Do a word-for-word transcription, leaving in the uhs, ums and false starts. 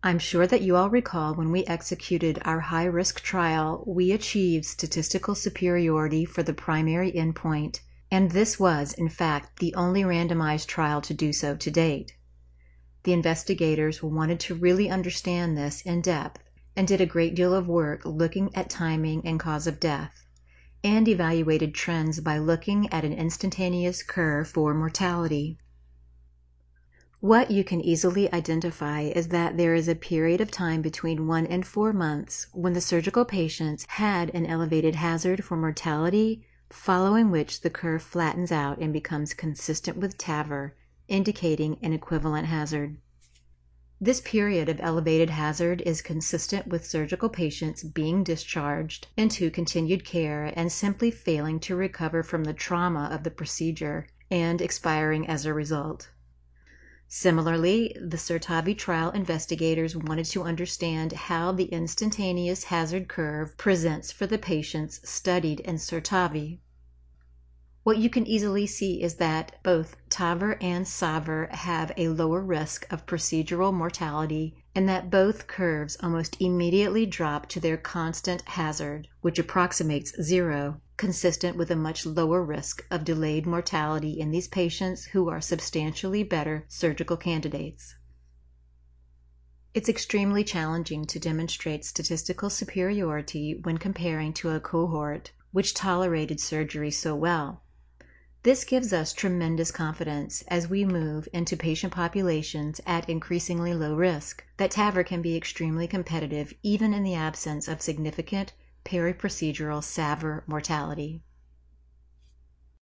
I'm sure that you all recall when we executed our high-risk trial, we achieved statistical superiority for the primary endpoint, and this was, in fact, the only randomized trial to do so to date. The investigators wanted to really understand this in depth and did a great deal of work looking at timing and cause of death, and evaluated trends by looking at an instantaneous curve for mortality. What you can easily identify is that there is a period of time between one and four months when the surgical patients had an elevated hazard for mortality, following which the curve flattens out and becomes consistent with T A V R, indicating an equivalent hazard. This period of elevated hazard is consistent with surgical patients being discharged into continued care and simply failing to recover from the trauma of the procedure and expiring as a result. Similarly, the SURTAVI trial investigators wanted to understand how the instantaneous hazard curve presents for the patients studied in SURTAVI. What you can easily see is that both T A V R and S A V R have a lower risk of procedural mortality and that both curves almost immediately drop to their constant hazard, which approximates zero, consistent with a much lower risk of delayed mortality in these patients who are substantially better surgical candidates. It's extremely challenging to demonstrate statistical superiority when comparing to a cohort which tolerated surgery so well. This gives us tremendous confidence as we move into patient populations at increasingly low risk that T A V R can be extremely competitive even in the absence of significant periprocedural S A V R mortality.